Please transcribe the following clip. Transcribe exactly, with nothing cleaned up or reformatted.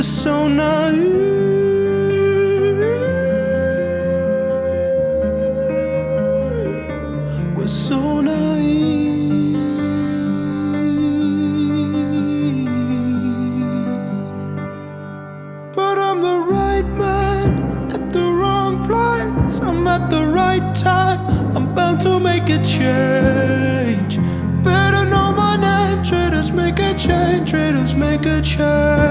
So naive. We're so naive. But I'm the right man at the wrong place. I'm at the right time. I'm bound to make a change. Better know my name. Traders make a change. Traders make a change.